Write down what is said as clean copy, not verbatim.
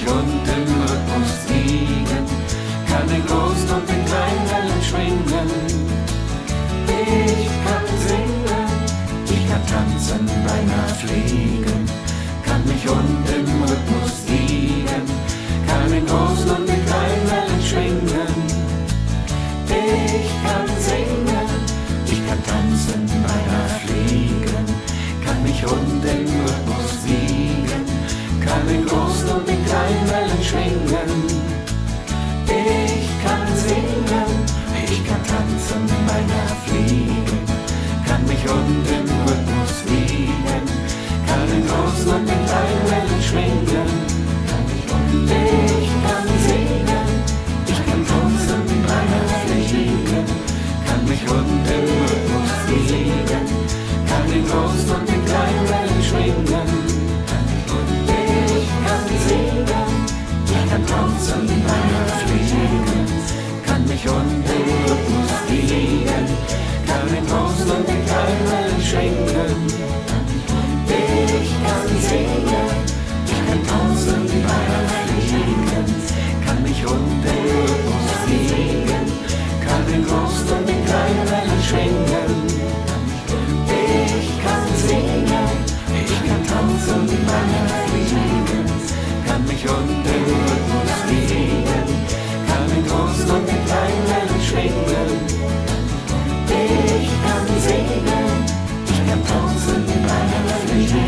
und im Rhythmus liegen, kann den großen und den kleinen Wellen schwingen. Ich kann singen, ich kann tanzen, beinahe fliegen, kann mich und im Rhythmus liegen, kann den großen und den kleinen Wellen schwingen. Ich kann singen, ich kann tanzen, beinahe fliegen, kann mich und im Rhythmus liegen, kann den großen und den kleinen Wellen schwingen. Ich kann singen, ich kann tanzen, beinahe fliegen, kann mich und im Rhythmus liegen, kann den großen und den kleinen Wellen schwingen. Ich kann singen, ich kann tanzen, beinahe fliegen, kann mich und im Rhythmus liegen, kann den großen und den kleinen Wellen schwingen. Ich kann singen, ich kann tanzen, beinahe fliegen, kann mich und im Rhythmus liegen, kann den großen und den kleinen Wellen schwingen. Ich kann singen, ich kann tanzen, beinahe fliegen, kann mich und im Rhythmus liegen, kann den großen und den kleinen Wellen schwingen. Ich kann singen, ich kann tanzen, beinahe fliegen, kann mich und im Rhythmus liegen, kann den großen und den kleinen Wellen schwingen. Ich kann singen, ich kann tanzen, beinahe fliegen,